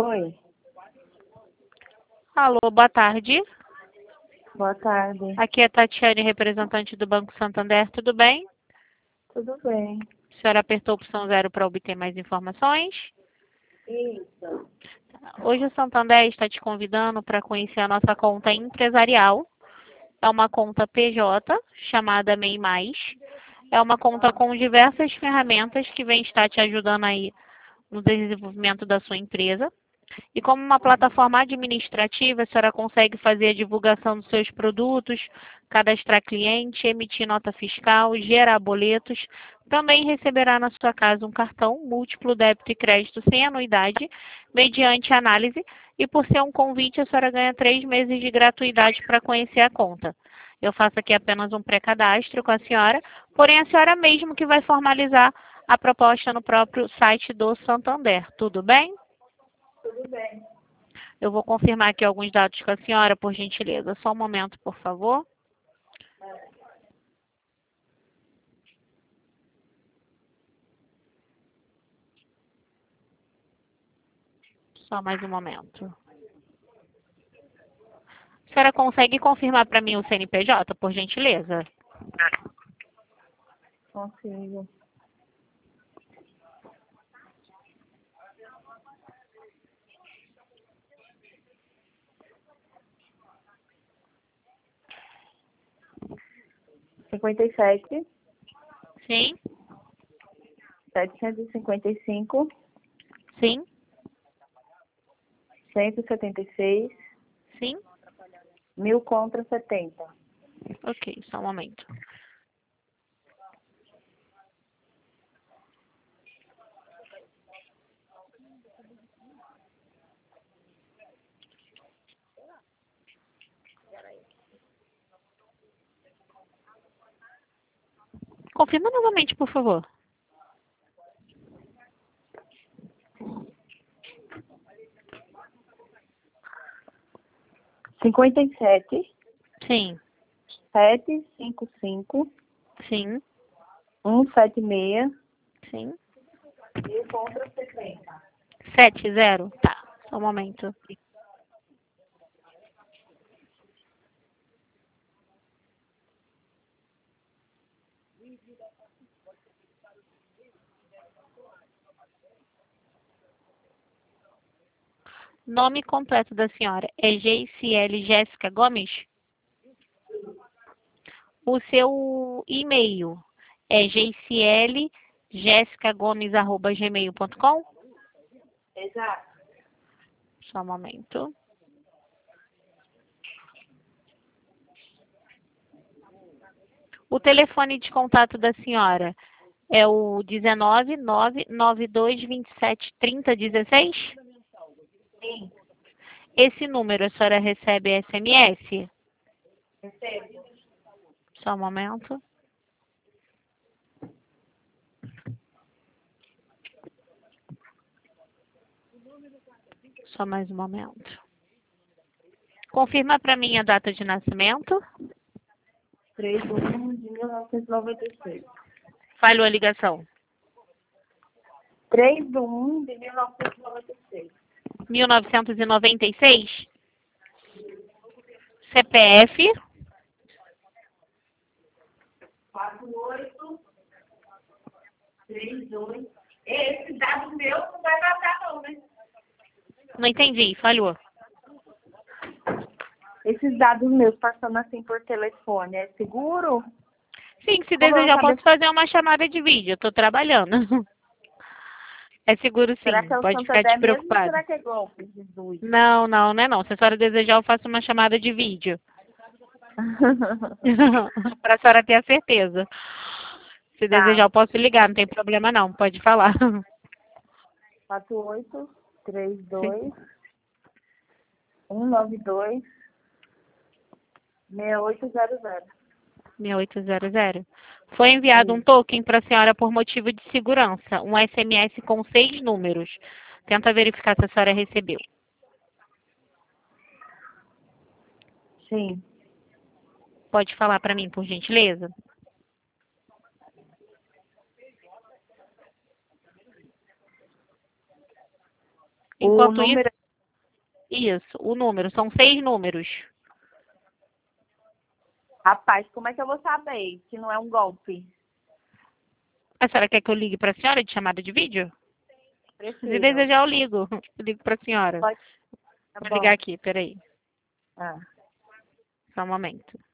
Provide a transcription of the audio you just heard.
Oi, Alô, boa tarde. boa tarde. Aqui é Tatiane, representante do Banco Santander. Tudo bem? Tudo bem? A senhora apertou a opção 0 para obter mais informações. Isso. Hoje o Santander está te convidando para conhecer a nossa conta empresarial. É uma conta PJ, chamada MEI+. É uma conta com diversas ferramentas que vem estar te ajudando aí no desenvolvimento da sua empresa. E como uma plataforma administrativa, a senhora consegue fazer a divulgação dos seus produtos, cadastrar cliente, emitir nota fiscal, gerar boletos. Também receberá na sua casa um cartão múltiplo débito e crédito sem anuidade, mediante análise. E por ser um convite, a senhora ganha 3 meses de gratuidade para conhecer a conta. Eu faço aqui apenas um pré-cadastro com a senhora, porém a senhora mesmo que vai formalizar a proposta no próprio site do Santander. Tudo bem? Tudo bem. Eu vou confirmar aqui alguns dados com a senhora, por gentileza. Só um momento, por favor. Só mais um momento. A senhora consegue confirmar para mim o CNPJ, por gentileza? Consigo. Cinquenta e sete, Sim, 755, sim, 176, sim. 1000 contra 70. Ok, só um momento. Confirma novamente, por favor. Cinquenta e sete, Sim, 755, sim, 176, sim. 1000 contra 70. 70. Tá, só um momento. Nome completo da senhora é Geiciele Jéssica Gomes? O seu e-mail é geiciele.jessicagomes@gmail.com? Exato. Só um momento. O telefone de contato da senhora é o 19992273016? Sim. Esse número a senhora recebe SMS? Recebo. Só um momento. Só mais um momento. Confirma para mim a data de nascimento. 3/1 de 1996. Falhou a ligação. 3/1 de 1996. 1996. CPF. 4832. Esse dado meu não vai vazar não, né? Não entendi, falhou. Esses dados meus passando assim por telefone, é seguro? Sim, se Como eu vou desejar, eu saber? posso fazer uma chamada de vídeo. Eu estou trabalhando. É seguro Será sim, que é o pode ficar Santander mesmo ou despreocupado. será que é golpe, Jesus? Não é não. Se a senhora desejar, eu faço uma chamada de vídeo. Para a senhora ter a certeza. Se desejar, Tá. eu posso ligar, não tem problema não, pode falar. 4832 Sim. 192 6800. 6800. Foi enviado um Isso. token para a senhora por motivo de segurança, um SMS com 6 números. Tenta verificar se a senhora recebeu. Sim. Pode falar para mim, por gentileza? O Enquanto isso, número Isso, o número. São 6 números. Rapaz, como é que eu vou saber que não é um golpe? A senhora quer que eu ligue para a senhora de chamada de vídeo? Se Prefiro. desejar, eu ligo. Eu ligo para a senhora. Pode, tá Vou bom. ligar aqui, peraí. Ah. Só um momento.